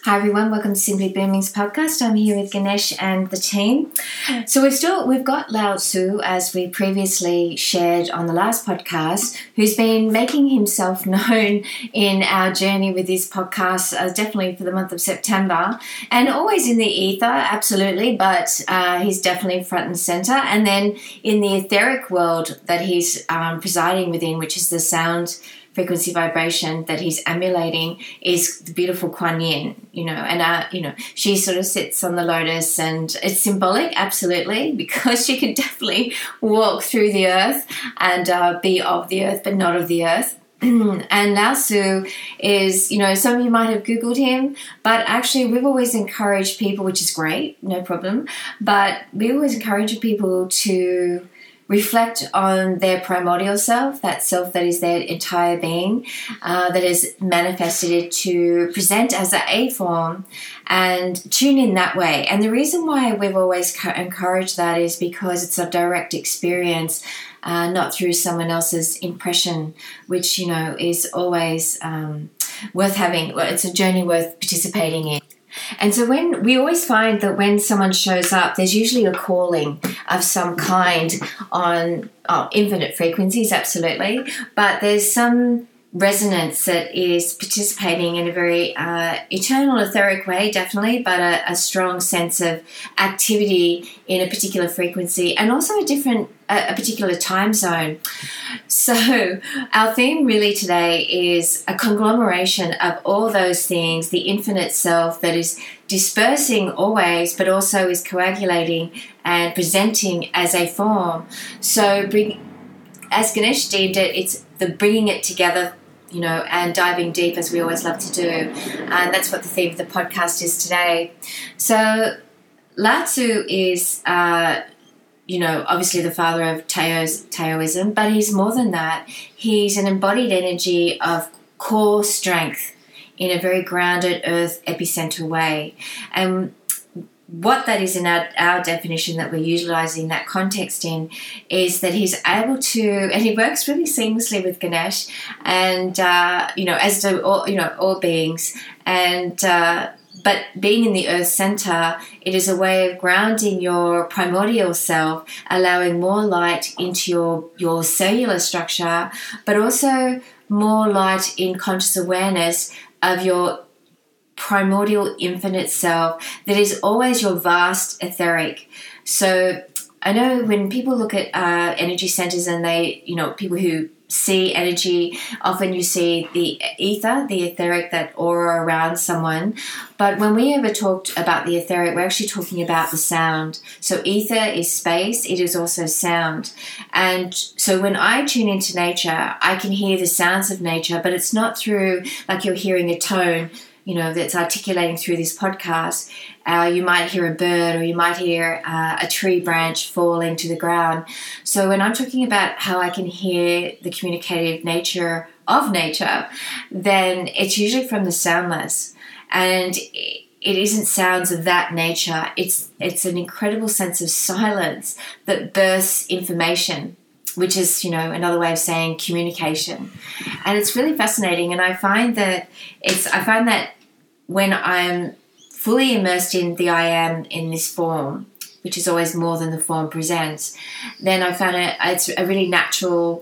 Hi everyone, welcome to Simply Booming's podcast. I'm here with Ganesh and the team. So we've got Lao Tzu, as we previously shared on the last podcast, who's been making himself known in our journey with this podcast, definitely for the month of September, and always in the ether, absolutely, but he's definitely front and center. And then in the etheric world that he's presiding within, which is the sound frequency vibration that he's emulating, is the beautiful Kuan Yin, and she sort of sits on the lotus, and it's symbolic, absolutely, because she can definitely walk through the earth and be of the earth, but not of the earth. And Lao Tzu is, some of you might have Googled him, but actually we've always encouraged people, which is great, no problem, but we always encourage people to reflect on their primordial self, that self that is their entire being, that is manifested to present as an A form, and tune in that way. And the reason why we've always encouraged that is because it's a direct experience, not through someone else's impression, which, is always worth having. Well, it's a journey worth participating in. And so when we always find that when someone shows up, there's usually a calling of some kind on infinite frequencies, absolutely, but there's some resonance that is participating in a very eternal etheric way, definitely, but a strong sense of activity in a particular frequency, and also a particular time zone. So our theme really today is a conglomeration of all those things, the infinite self that is dispersing always, but also is coagulating and presenting as a form. So as Ganesh deemed it, it's the bringing it together, and diving deep, as we always love to do. And that's what the theme of the podcast is today. So Lao Tzu is, obviously the father of Taoism, but he's more than that. He's an embodied energy of core strength in a very grounded earth epicenter way. And what that is in our definition that we're utilising that context in is that he's able to, and he works really seamlessly with Ganesh, and as do all beings, and but being in the earth center, it is a way of grounding your primordial self, allowing more light into your cellular structure, but also more light in conscious awareness of your primordial infinite self that is always your vast etheric. So I know when people look at energy centers and they, people who see energy, often you see the ether, the etheric, that aura around someone. But when we ever talked about the etheric, we're actually talking about the sound. So ether is space, it is also sound. And so when I tune into nature, I can hear the sounds of nature, but it's not through like you're hearing a tone, that's articulating through this podcast. You might hear a bird, or you might hear a tree branch falling to the ground. So when I'm talking about how I can hear the communicative nature of nature, then it's usually from the soundless. And it isn't sounds of that nature. It's an incredible sense of silence that bursts information, which is, another way of saying communication. And it's really fascinating. And I find that when I'm fully immersed in the I am in this form, which is always more than the form presents, then I found it's a really natural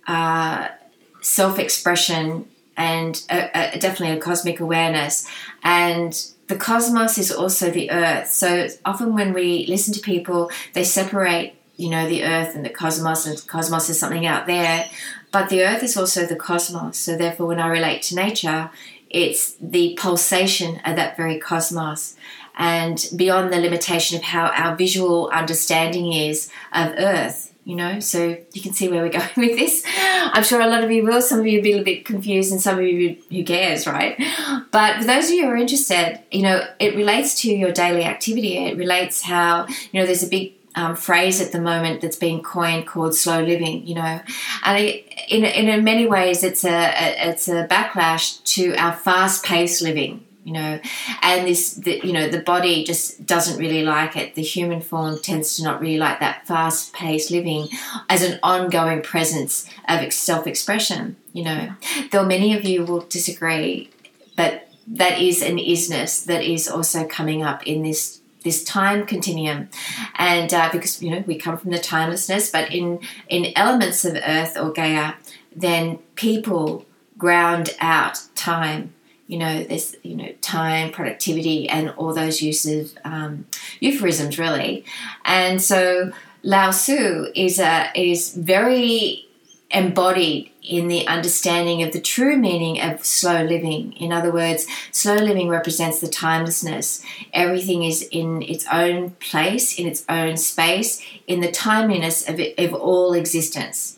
self-expression and definitely a cosmic awareness. And the cosmos is also the earth. So often when we listen to people, they separate the earth and the cosmos is something out there, but the earth is also the cosmos. So therefore, when I relate to nature, it's the pulsation of that very cosmos, and beyond the limitation of how our visual understanding is of earth, so you can see where we're going with this. I'm sure a lot of you will. Some of you will be a bit confused, and some of you, who cares, right? But for those of you who are interested, it relates to your daily activity. It relates how, there's a big phrase at the moment that's being coined called slow living, and in many ways it's a backlash to our fast-paced living, and the body just doesn't really like it. The human form tends to not really like that fast-paced living as an ongoing presence of self-expression. Though many of you will disagree, but that is an isness that is also coming up in this time continuum. And because, we come from the timelessness, but in elements of earth or Gaia, then people ground out time. There's, time, productivity, and all those uses, euphemisms, really. And so Lao Tzu is very embodied in the understanding of the true meaning of slow living. In other words, slow living represents the timelessness. Everything is in its own place, in its own space, in the timeliness of all existence,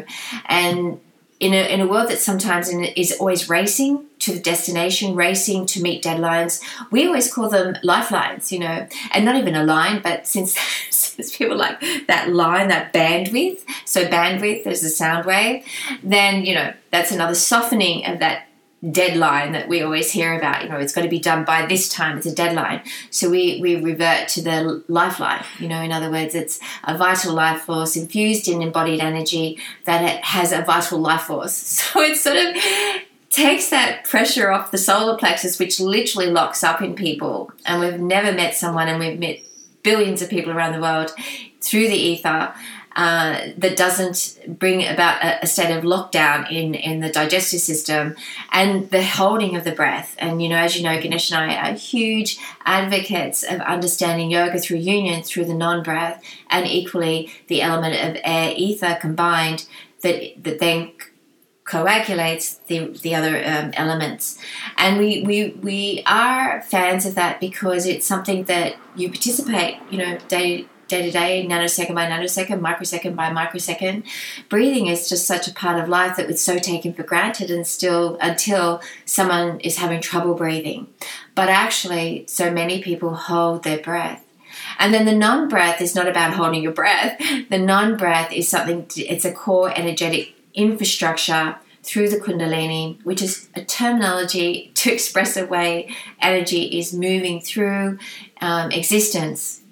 and in a world that sometimes is always racing to the destination, racing to meet deadlines. We always call them lifelines, and not even a line, but since people like that line, that bandwidth, so bandwidth is a sound wave, then, that's another softening of that deadline that we always hear about. It's got to be done by this time, it's a deadline. So we revert to the lifeline. In other words, it's a vital life force infused in embodied energy that it has a vital life force. So it sort of takes that pressure off the solar plexus, which literally locks up in people. And we've never met someone, and we've met billions of people around the world through the ether, that doesn't bring about a state of lockdown in the digestive system, and the holding of the breath. And, as you know, Ganesh and I are huge advocates of understanding yoga through union, through the non-breath, and equally the element of air, ether combined that then coagulates the other elements. And we are fans of that because it's something that you participate, day to day, nanosecond by nanosecond, microsecond by microsecond. Breathing is just such a part of life that was so taken for granted, and still until someone is having trouble breathing. But actually, so many people hold their breath. And then the non-breath is not about holding your breath. The non-breath is it's a core energetic infrastructure through the Kundalini, which is a terminology to express a way energy is moving through existence,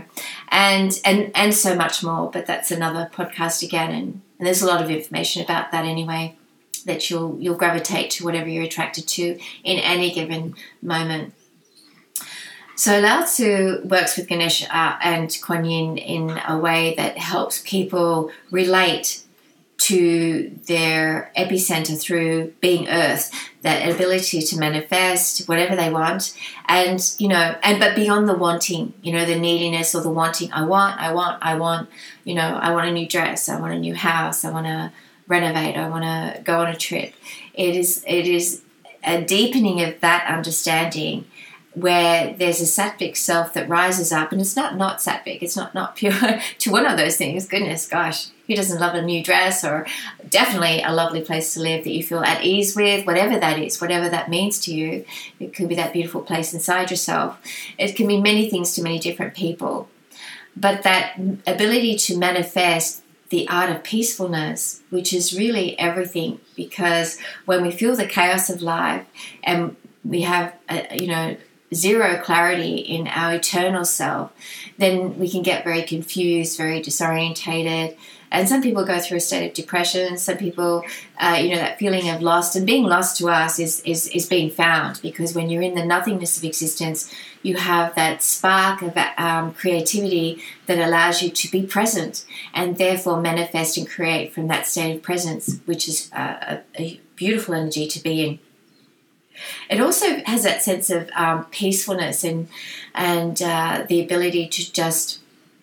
and so much more. But that's another podcast again, and there's a lot of information about that anyway, that you'll gravitate to whatever you're attracted to in any given moment. So Lao Tzu works with Ganesh and Kuan Yin in a way that helps people relate to their epicenter through being earth, that ability to manifest whatever they want, and but beyond the wanting, the neediness or the wanting. I want, I want a new dress, I want a new house, I want to renovate, I want to go on a trip. It is a deepening of that understanding, where there's a sattvic self that rises up, and it's not sattvic, it's not pure to one of those things. Goodness, gosh, who doesn't love a new dress, or definitely a lovely place to live that you feel at ease with, whatever that is, whatever that means to you. It could be that beautiful place inside yourself. It can mean many things to many different people. But that ability to manifest the art of peacefulness, which is really everything, because when we feel the chaos of life and we have, zero clarity in our eternal self, then we can get very confused, very disorientated. And some people go through a state of depression. Some people, that feeling of lost. And being lost to us is being found, because when you're in the nothingness of existence, you have that spark of creativity that allows you to be present and therefore manifest and create from that state of presence, which is a beautiful energy to be in. It also has that sense of peacefulness and the ability to just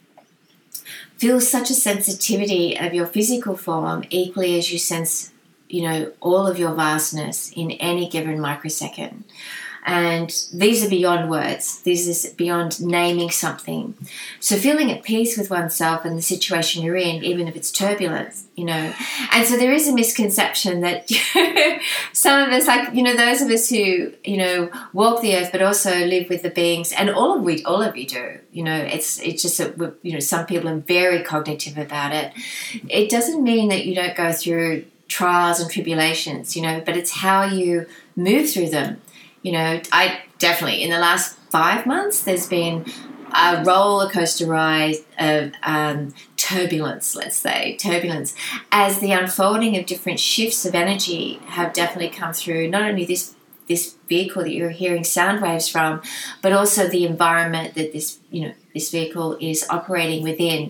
feel such a sensitivity of your physical form, equally as you sense, all of your vastness in any given microsecond. And these are beyond words. This is beyond naming something. So feeling at peace with oneself and the situation you're in, even if it's turbulence, And so there is a misconception that some of us, those of us who, walk the earth but also live with the beings, and all of you do, it's just that, some people are very cognitive about it. It doesn't mean that you don't go through trials and tribulations, but it's how you move through them. I definitely, in the last 5 months, there's been a roller coaster ride of turbulence, as the unfolding of different shifts of energy have definitely come through, not only this this vehicle that you're hearing sound waves from, but also the environment that this vehicle is operating within.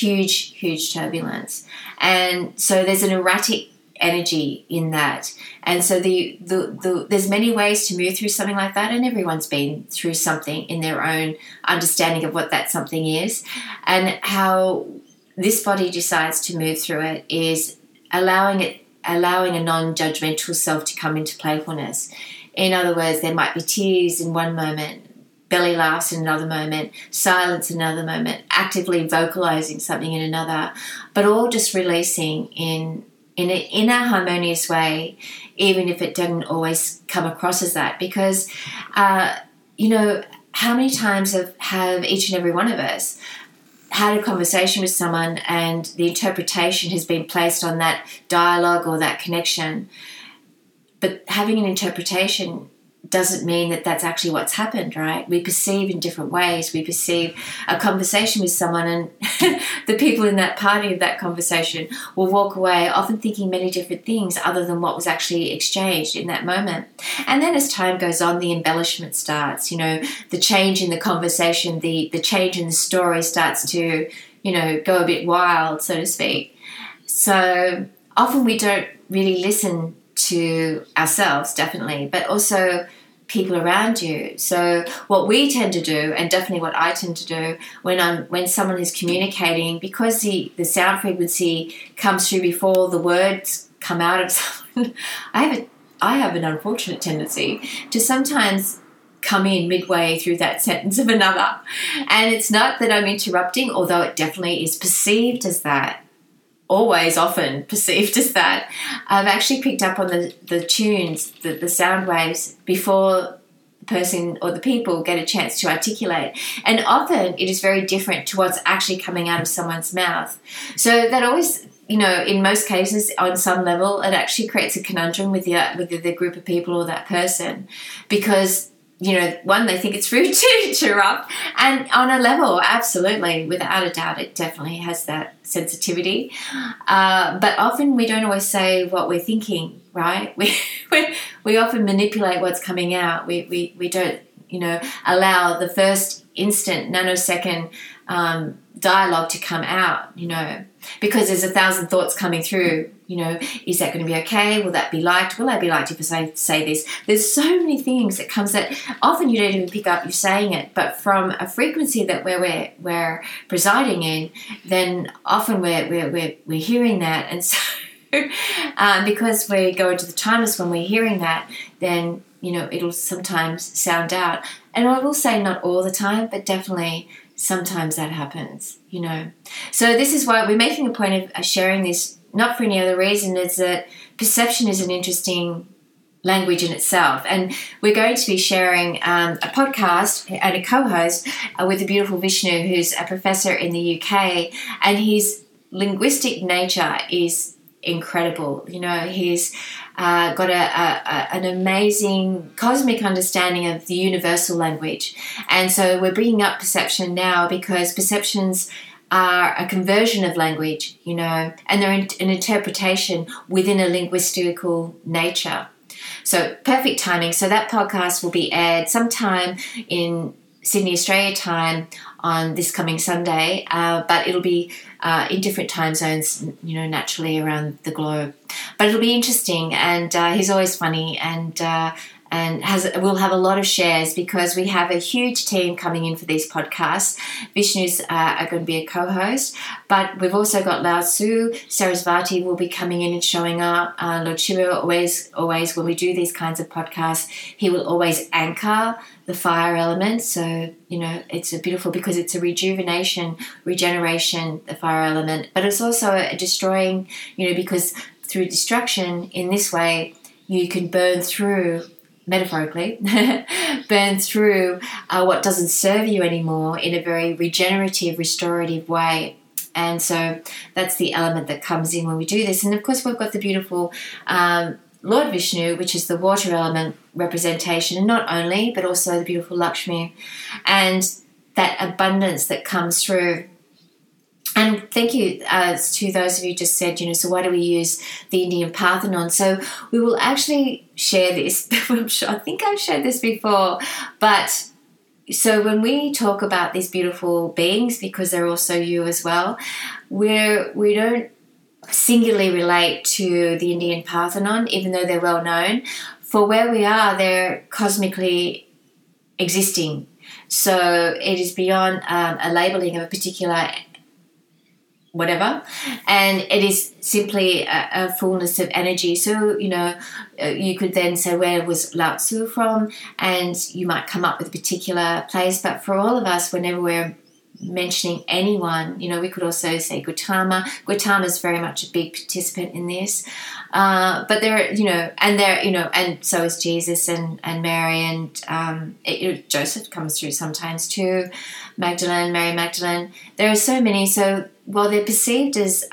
Huge turbulence. And so there's an erratic energy in that. And so there's many ways to move through something like that, and everyone's been through something in their own understanding of what that something is. And how this body decides to move through it is allowing a non-judgmental self to come into playfulness. In other words, there might be tears in one moment, belly laughs in another moment, silence in another moment, actively vocalizing something in another, but all just releasing in a harmonious way, even if it doesn't always come across as that. Because, how many times have each and every one of us had a conversation with someone and the interpretation has been placed on that dialogue or that connection, but having an interpretation doesn't mean that that's actually what's happened, right? We perceive in different ways. We perceive a conversation with someone, and the people in that party of that conversation will walk away often thinking many different things other than what was actually exchanged in that moment. And then as time goes on, the embellishment starts, the change in the conversation, the change in the story starts to, go a bit wild, so to speak. So often we don't really listen to ourselves, definitely, but also people around you. So what we tend to do, and definitely what I tend to do when someone is communicating, because the sound frequency comes through before the words come out of someone, I have an unfortunate tendency to sometimes come in midway through that sentence of another. And it's not that I'm interrupting, although it definitely is perceived as that. Always often perceived as that. I've actually picked up on the tunes, the sound waves, before the person or the people get a chance to articulate. And often it is very different to what's actually coming out of someone's mouth. So that always, in most cases, on some level, it actually creates a conundrum with the group of people or that person, because one, they think it's rude to interrupt. And on a level, absolutely, without a doubt, it definitely has that sensitivity. But often we don't always say what we're thinking, right? We often manipulate what's coming out. We don't, allow the first instant, nanosecond dialogue to come out, because there's 1,000 thoughts coming through. Is that going to be okay? Will that be liked? Will I be liked if I say this? There's so many things that comes that often you don't even pick up you saying it, but from a frequency that we're presiding in, then often we're hearing that. And so because we go into the timeless when we're hearing that, then it'll sometimes sound out. And I will say not all the time, but definitely sometimes that happens, So this is why we're making a point of sharing this, not for any other reason, is that perception is an interesting language in itself. And we're going to be sharing a podcast and a co-host with the beautiful Vishnu, who's a professor in the UK, and his linguistic nature is incredible. He's got an amazing cosmic understanding of the universal language. And so we're bringing up perception now because perceptions are a conversion of language, and they're an interpretation within a linguistical nature. So perfect timing. So that podcast will be aired sometime in Sydney, Australia time on this coming Sunday, but it'll be in different time zones, naturally around the globe. But it'll be interesting, and he's always funny, and we'll have a lot of shares because we have a huge team coming in for these podcasts. Vishnu's are going to be a co-host, but we've also got Lao Tzu, Sarasvati will be coming in and showing up. Lord Shiva always when we do these kinds of podcasts, he will always anchor the fire element. So, it's a beautiful, because it's a rejuvenation, regeneration, the fire element, but it's also a destroying, because through destruction in this way, you can burn through, metaphorically, burn through what doesn't serve you anymore in a very regenerative, restorative way. And so that's the element that comes in when we do this. And of course, we've got the beautiful Lord Vishnu, which is the water element representation, and not only, but also the beautiful Lakshmi, and that abundance that comes through And thank you to those of you who just said, so why do we use the Indian Parthenon? So we will actually share this. I think I've shared this before. But so when we talk about these beautiful beings, because they're also you as well, we don't singularly relate to the Indian Parthenon, even though they're well known. For where we are, they're cosmically existing. So it is beyond a labeling of a particular whatever, and it is simply a fullness of energy. So you could then say, where was Lao Tzu from, and you might come up with a particular place. But for all of us, whenever we're mentioning anyone, we could also say Gautama. Gautama is very much a big participant in this, but and so is Jesus and Mary, and Joseph comes through sometimes too, Magdalene, Mary Magdalene. There are so many. So while they're perceived as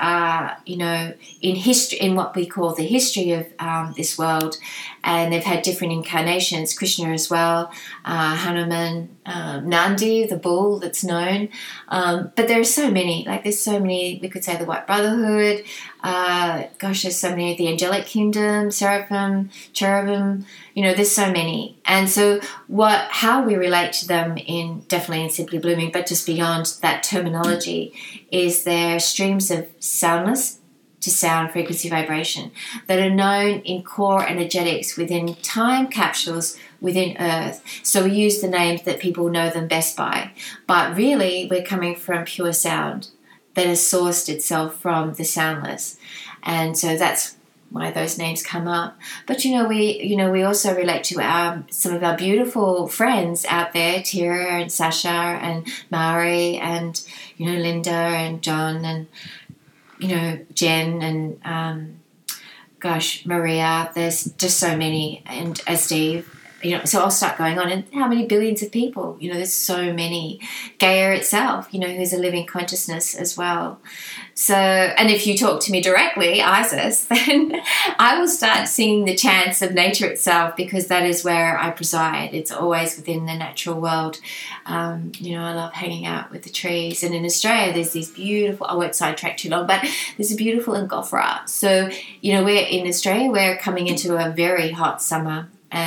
in history, in what we call the history of this world, and they've had different incarnations, Krishna as well, Hanuman, Nandi, the bull that's known, but there are so many. There's so many. We could say the White Brotherhood. There's so many. The angelic kingdom, seraphim, cherubim. There's so many. And so how we relate to them definitely in Simply Blooming, but just beyond that terminology, is their streams of soundless to sound frequency vibration that are known in core energetics within time capsules within Earth. So we use the names that people know them best by. But really, we're coming from pure sound that has sourced itself from the soundless. And so that's why those names come up. But we also relate to some of our beautiful friends out there, Tira and Sasha and Maori and Linda and John and Jen and Maria. There's just so many, and Steve. So I'll start going on. And how many billions of people? There's so many. Gaia itself, who's a living consciousness as well. So, and if you talk to me directly, Isis, then I will start singing the chants of nature itself, because that is where I preside. It's always within the natural world. I love hanging out with the trees. And in Australia, there's these beautiful, I won't sidetrack too long, but there's a beautiful Ngofra. So, we're in Australia, we're coming into a very hot summer.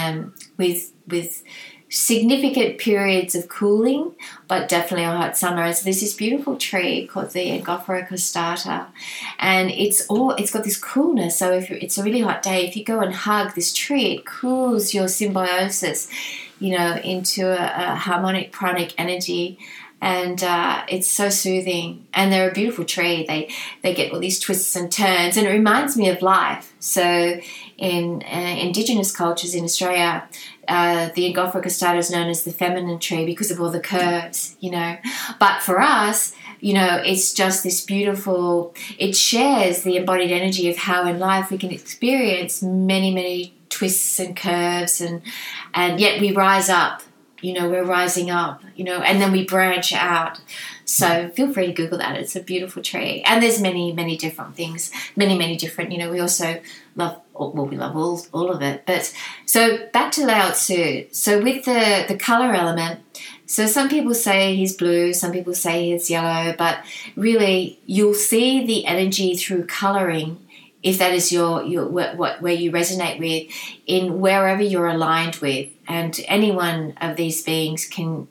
With significant periods of cooling, but definitely a hot summer. So there's this beautiful tree called the Ngophora costata, and it's got this coolness. So if it's a really hot day, if you go and hug this tree, it cools your symbiosis, into a harmonic pranic energy. And it's so soothing. And they're a beautiful tree. They get all these twists and turns, and it reminds me of life. So in Indigenous cultures in Australia, the Ngophora costata is known as the feminine tree because of all the curves, But for us, it's just this beautiful, it shares the embodied energy of how in life we can experience many, many twists and curves, and yet we rise up. We're rising up, and then we branch out. So feel free to Google that. It's a beautiful tree. And there's many, many different things, many, many different, we also love, we love all of it. But so back to Lao Tzu. So with the color element, so some people say he's blue, some people say he's yellow, but really you'll see the energy through coloring, if that is where you resonate with, in wherever you're aligned with. And any one of these beings can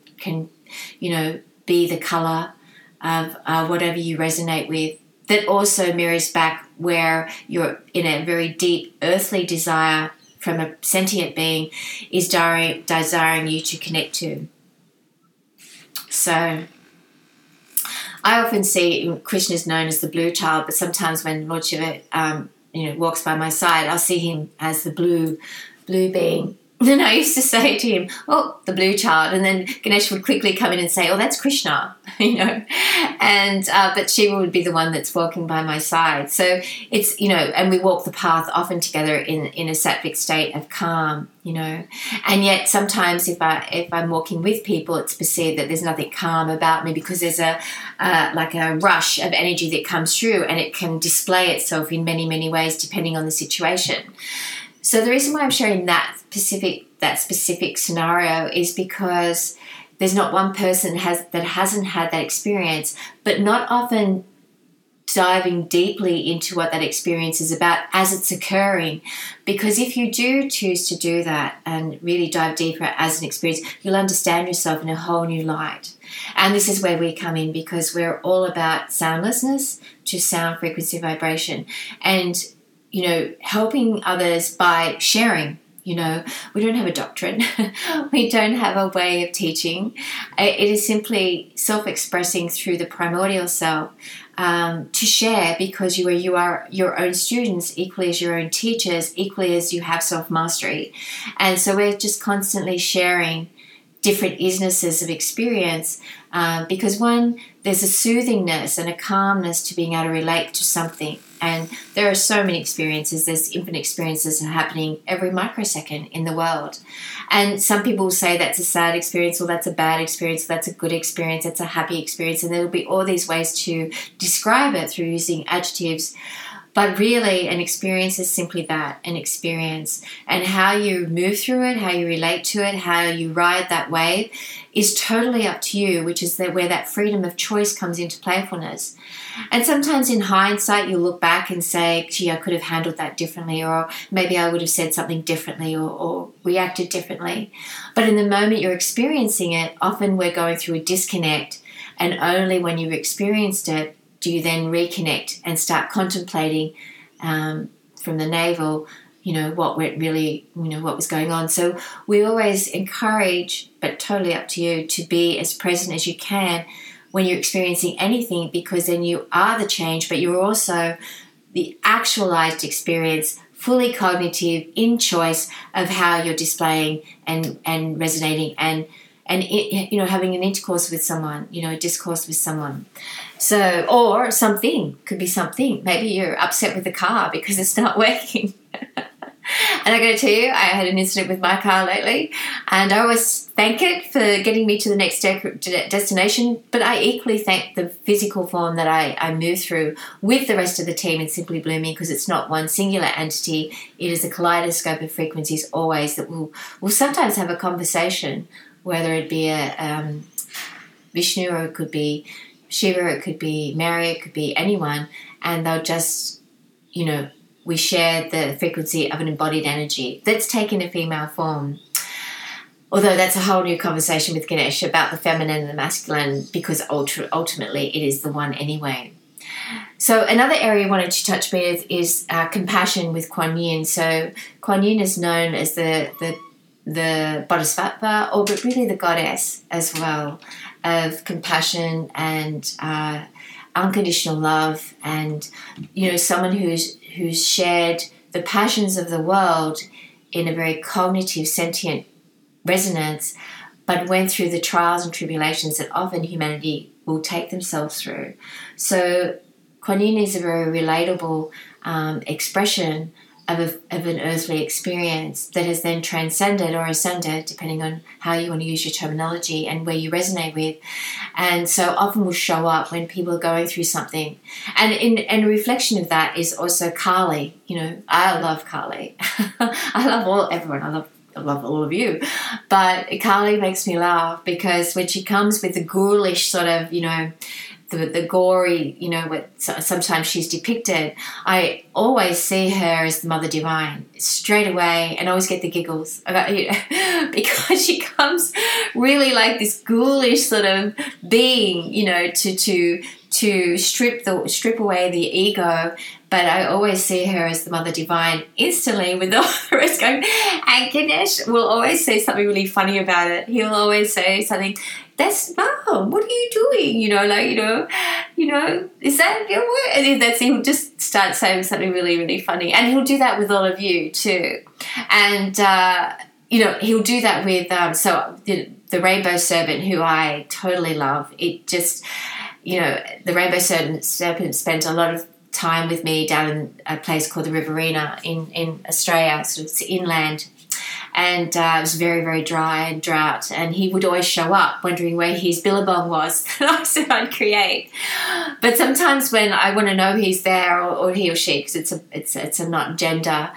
be the colour of whatever you resonate with. That also mirrors back where you're in a very deep earthly desire from a sentient being is desiring you to connect to. So I often see Krishna is known as the blue child, but sometimes when Lord Shiva, walks by my side, I'll see him as the blue being. And I used to say to him, "Oh, the blue child," and then Ganesh would quickly come in and say, "Oh, that's Krishna," And but Shiva would be the one that's walking by my side. So it's and we walk the path often together in a sattvic state of calm, And yet sometimes if I'm walking with people, it's perceived that there's nothing calm about me because there's a rush of energy that comes through, and it can display itself in many, many ways depending on the situation. So the reason why I'm sharing that specific scenario is because there's not one person that hasn't had that experience, but not often diving deeply into what that experience is about as it's occurring. Because if you do choose to do that and really dive deeper as an experience, you'll understand yourself in a whole new light. And this is where we come in, because we're all about soundlessness to sound, frequency, vibration, and, you know, helping others by sharing. You know, we don't have a doctrine. We don't have a way of teaching. It is simply self-expressing through the primordial self, to share, because you are your own students equally as your own teachers, equally as you have self-mastery. And so we're just constantly sharing different isnesses of experience, because one, there's a soothingness and a calmness to being able to relate to something. And there are so many experiences. There's infinite experiences that are happening every microsecond in the world. And some people will say that's a sad experience, or that's a bad experience, or that's a good experience, that's a happy experience. And there will be all these ways to describe it through using adjectives. But really, an experience is simply that, an experience. And how you move through it, how you relate to it, how you ride that wave is totally up to you, which is where that freedom of choice comes into playfulness. And sometimes in hindsight, you'll look back and say, gee, I could have handled that differently, or maybe I would have said something differently, or reacted differently. But in the moment you're experiencing it, often we're going through a disconnect, and only when you've experienced it do you then reconnect and start contemplating from the navel, you know, what was going on. So we always encourage, but totally up to you, to be as present as you can when you're experiencing anything, because then you are the change, but you're also the actualized experience, fully cognitive, in choice of how you're displaying and resonating and you know, having an intercourse with someone, you know, a discourse with someone. So, or something, could be something. Maybe you're upset with the car because it's not working. And I got to tell you, I had an incident with my car lately, and I always thank it for getting me to the next destination, but I equally thank the physical form that I move through with the rest of the team in Simply Blooming, because it's not one singular entity. It is a kaleidoscope of frequencies always that will sometimes have a conversation, whether it be a Vishnu, or it could be Shiva, it could be Mary, it could be anyone, and they'll just, you know, we share the frequency of an embodied energy that's taken a female form. Although that's a whole new conversation with Ganesh about the feminine and the masculine, because ultimately it is the one anyway. So another area I wanted to touch with is compassion with Kuan Yin. So Kuan Yin is known as the bodhisattva, or but really the goddess as well, of compassion and unconditional love, and, you know, someone who's shared the passions of the world in a very cognitive, sentient resonance, but went through the trials and tribulations that often humanity will take themselves through. So Kuan Yin is a very relatable expression of an earthly experience that has then transcended or ascended, depending on how you want to use your terminology and where you resonate with. And so often will show up when people are going through something. And a reflection of that is also Kali. You know, I love Kali. I love everyone. I love all of you. But Kali makes me laugh, because when she comes with the ghoulish sort of, you know, the gory, you know, what sometimes she's depicted, I always see her as the Mother Divine straight away, and always get the giggles about, you know, because she comes really like this ghoulish sort of being, you know, to strip away the ego. But I always see her as the Mother Divine instantly, with all the rest going. And Ganesh will always say something really funny about it. He'll always say something, "That's Mom, what are you doing?" You know, like, you know, is that your word? And he'll just start saying something really, really funny. And he'll do that with all of you too. And, you know, he'll do that with, the Rainbow Serpent, who I totally love. It just, you know, the Rainbow Serpent spent a lot of time with me down in a place called the Riverina in Australia, sort of inland. And it was very, very dry and drought. And he would always show up wondering where his billabong was that I said I'd create. But sometimes when I want to know he's there, or he or she, because it's a not gender,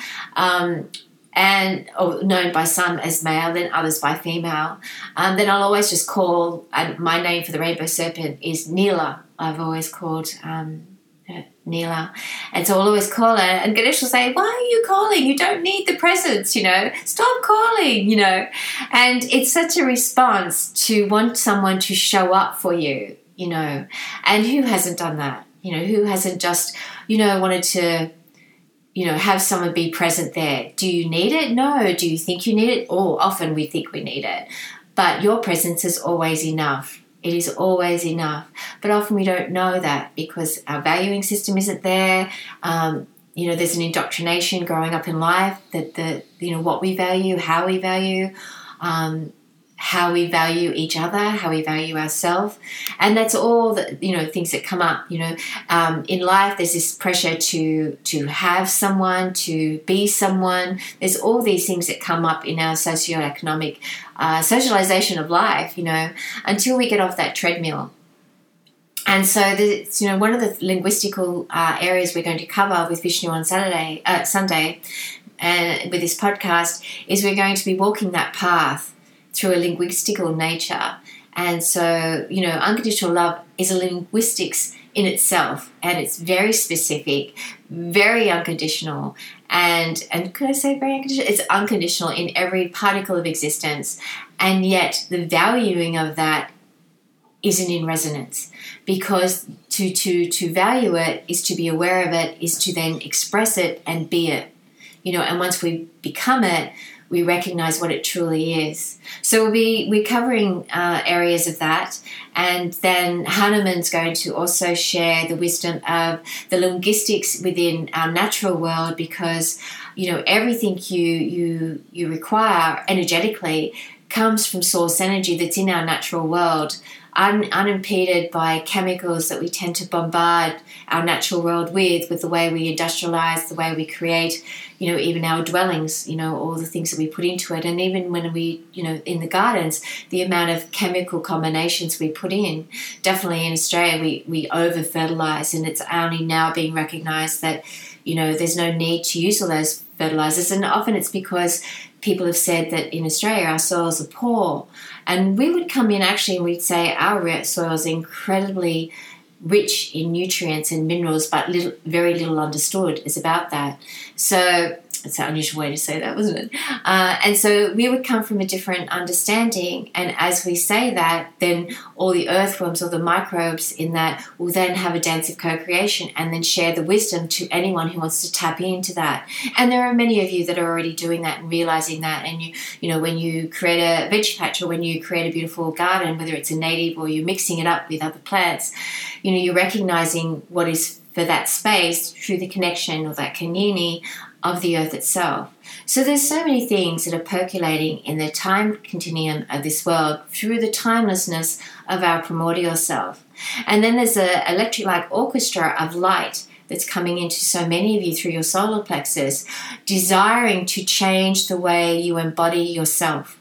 or known by some as male, then others by female, then I'll always just call, and my name for the Rainbow Serpent is Neela. I've always called Neela. And so I'll always call her, and Ganesh will say, why are you calling? You don't need the presents, stop calling, And it's such a response to want someone to show up for you, and who hasn't done that? Who hasn't just, wanted to, have someone be present there? Do you need it? No. Do you think you need it? Oh, often we think we need it. But your presence is always enough. It is always enough. But often we don't know that because our valuing system isn't there. There's an indoctrination growing up in life that what we value, how we value each other, how we value ourselves. And that's all the, things that come up, in life. There's this pressure to have someone, to be someone. There's all these things that come up in our socioeconomic socialization of life, until we get off that treadmill. And so, one of the linguistical areas we're going to cover with Vishnu on Sunday, and with this podcast, is we're going to be walking that path through a linguistical nature. And so, unconditional love is a linguistics in itself, and it's very specific, very unconditional, and could I say very unconditional? It's unconditional in every particle of existence, and yet the valuing of that isn't in resonance, because to value it is to be aware of it, is to then express it and be it, and once we become it, we recognize what it truly is. So we're covering areas of that, and then Hanuman's going to also share the wisdom of the linguistics within our natural world, because everything you require energetically comes from source energy that's in our natural world, unimpeded by chemicals that we tend to bombard our natural world with the way we industrialize, the way we create, even our dwellings, all the things that we put into it. And even when we, in the gardens, the amount of chemical combinations we put in. Definitely in Australia, we over-fertilize, and it's only now being recognized that, there's no need to use all those fertilizers. And often it's because people have said that in Australia our soils are poor. And we would come in actually and we'd say our soils are incredibly rich in nutrients and minerals, but very little understood is about that. So it's an unusual way to say that, wasn't it? And so we would come from a different understanding. And as we say that, then all the earthworms or the microbes in that will then have a dance of co-creation and then share the wisdom to anyone who wants to tap into that. And there are many of you that are already doing that and realizing that. And when you create a veggie patch, or when you create a beautiful garden, whether it's a native or you're mixing it up with other plants, you're recognizing what is for that space through the connection or that community of the earth itself. So there's so many things that are percolating in the time continuum of this world through the timelessness of our primordial self. And then there's an electric-like orchestra of light that's coming into so many of you through your solar plexus, desiring to change the way you embody yourself.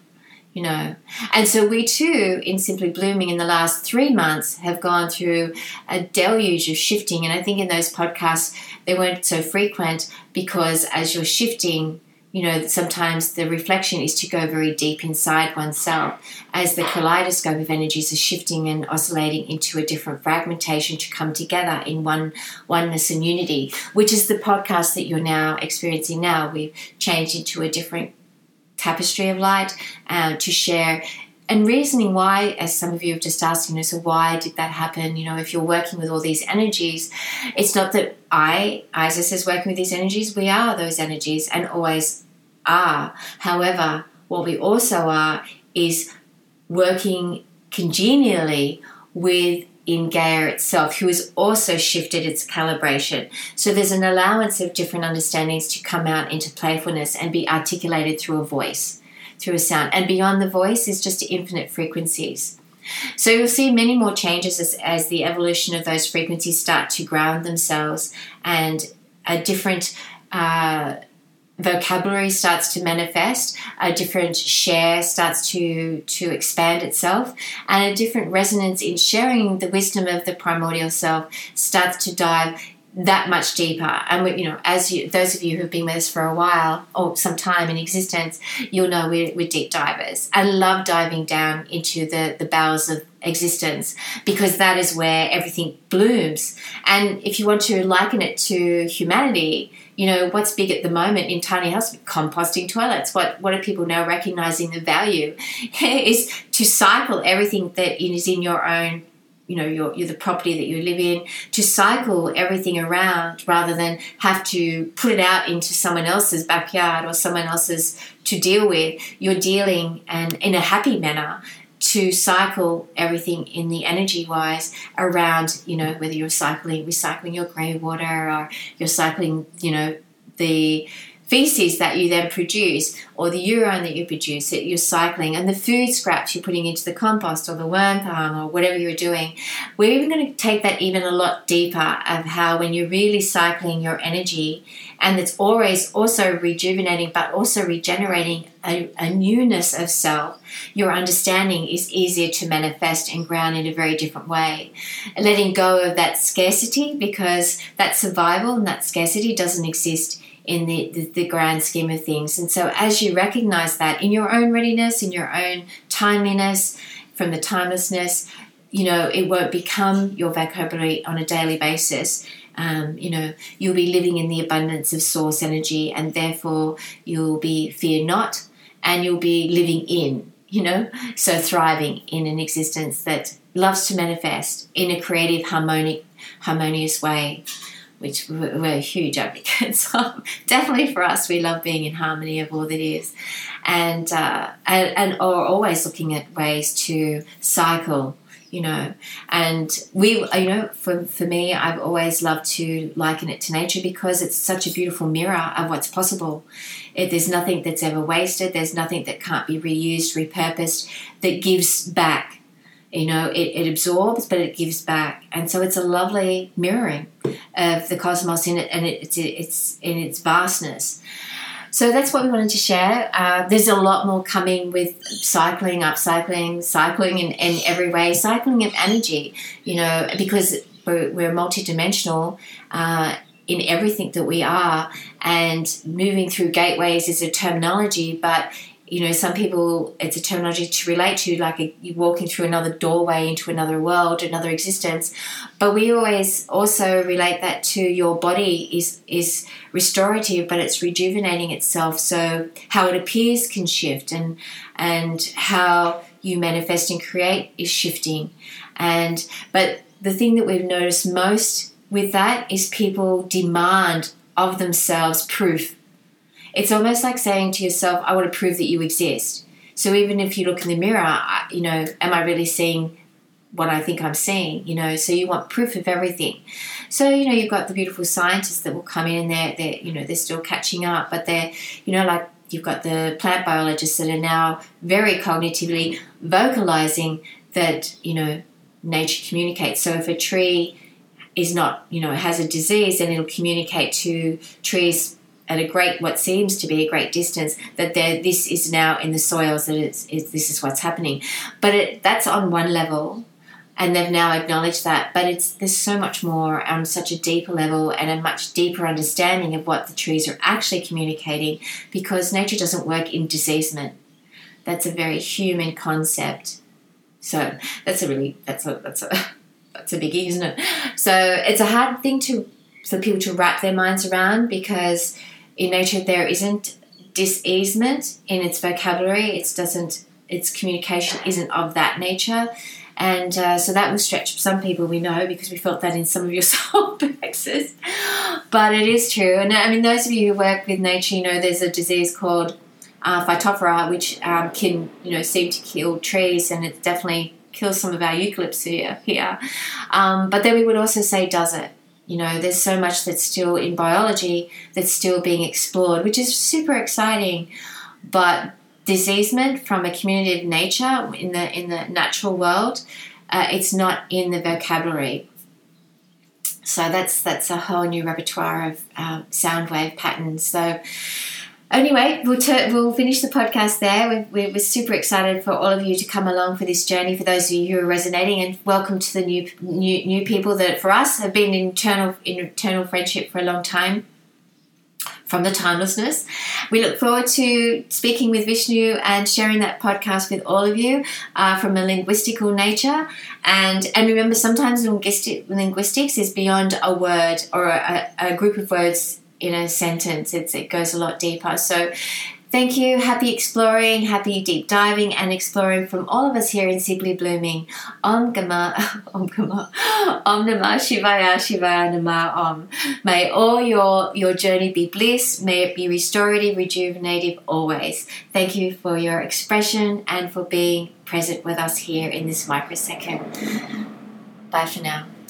And so we too, in Simply Blooming, in the last 3 months, have gone through a deluge of shifting. And I think in those podcasts, they weren't so frequent because as you're shifting, sometimes the reflection is to go very deep inside oneself as the kaleidoscope of energies are shifting and oscillating into a different fragmentation to come together in oneness and unity, which is the podcast that you're now experiencing now. We've changed into a different tapestry of light to share, and reasoning why, as some of you have just asked, so why did that happen? If you're working with all these energies, it's not that Isis is working with these energies. We are those energies and always are. However, what we also are is working congenially with in Gaia itself, who has also shifted its calibration. So there's an allowance of different understandings to come out into playfulness and be articulated through a voice, through a sound. And beyond the voice is just infinite frequencies. So you'll see many more changes as the evolution of those frequencies start to ground themselves, and a different vocabulary starts to manifest, a different share starts to expand itself, and a different resonance in sharing the wisdom of the primordial self starts to dive that much deeper. And we, those of you who've been with us for a while or some time in existence, you'll know we're deep divers. I love diving down into the bowels of existence, because that is where everything blooms. And if you want to liken it to humanity, what's big at the moment in tiny houses? Composting toilets. What are people now recognizing the value is to cycle everything that is in your own, you're the property that you live in, to cycle everything around rather than have to put it out into someone else's backyard or someone else's to deal with. You're dealing and in a happy manner to cycle everything in the energy-wise around, whether you're recycling your grey water, or you're cycling, the feces that you then produce, or the urine that you produce, that you're cycling, and the food scraps you're putting into the compost or the worm farm or whatever you're doing. We're even going to take that even a lot deeper of how when you're really cycling your energy, and it's always also rejuvenating but also regenerating a newness of self, your understanding is easier to manifest and ground in a very different way. Letting go of that scarcity, because that survival and that scarcity doesn't exist in the grand scheme of things. And so as you recognize that in your own readiness, in your own timeliness, from the timelessness, it won't become your vocabulary on a daily basis. You'll be living in the abundance of source energy, and therefore you'll be fear not, and you'll be living in, so thriving in an existence that loves to manifest in a creative, harmonious way, which we're huge advocates of. Definitely for us, we love being in harmony of all that is, and are always looking at ways to cycle, and we, for me, I've always loved to liken it to nature, because it's such a beautiful mirror of what's possible. There's nothing that's ever wasted. There's nothing that can't be reused, repurposed, that gives back. It absorbs, but it gives back. And so it's a lovely mirroring of the cosmos in it, and it's in its vastness. So that's what we wanted to share. There's a lot more coming with cycling, upcycling, cycling in every way, cycling of energy, because we're multidimensional in everything that we are, and moving through gateways is a terminology, but some people, it's a terminology to relate to, like you're walking through another doorway into another world, another existence. But we always also relate that to your body is restorative, but it's rejuvenating itself. So how it appears can shift, and how you manifest and create is shifting. But the thing that we've noticed most with that is people demand of themselves proof. It's almost like saying to yourself, I want to prove that you exist. So even if you look in the mirror, am I really seeing what I think I'm seeing? So you want proof of everything. So, you've got the beautiful scientists that will come in, and they're still catching up, but they're, like you've got the plant biologists that are now very cognitively vocalizing that, nature communicates. So if a tree is not, has a disease, then it'll communicate to trees at what seems to be a great distance, that this is now in the soils, that this is what's happening. But that's on one level, and they've now acknowledged that. But there's so much more on such a deeper level, and a much deeper understanding of what the trees are actually communicating, because nature doesn't work in diseasement. That's a very human concept. So that's a biggie, isn't it? So it's a hard thing for people to wrap their minds around, because in nature there isn't diseasement in its vocabulary. Its communication isn't of that nature. And so that will stretch some people, we know, because we felt that in some of your soul plexus. But it is true. And I mean, those of you who work with nature, there's a disease called Phytophthora, which can, seem to kill trees, and it definitely kills some of our eucalypts here. But then we would also say, does it? There's so much that's still in biology that's still being explored, which is super exciting. But diseasement from a community of nature in the natural world, it's not in the vocabulary. So that's a whole new repertoire of sound wave patterns. So Anyway, we'll finish the podcast there. We're super excited for all of you to come along for this journey. For those of you who are resonating, and welcome to the new people that for us have been in eternal friendship for a long time. From the timelessness. We look forward to speaking with Vishnu and sharing that podcast with all of you from a linguistical nature. And remember, sometimes linguistics is beyond a word or a group of words in a sentence. It goes a lot deeper. So thank you. Happy exploring, happy deep diving and exploring from all of us here in Simply Blooming. Om Namah Shivaya, Shivaya Namah Om. May all your journey be bliss. May it be restorative, rejuvenative always. Thank you for your expression and for being present with us here in this microsecond. Bye for now.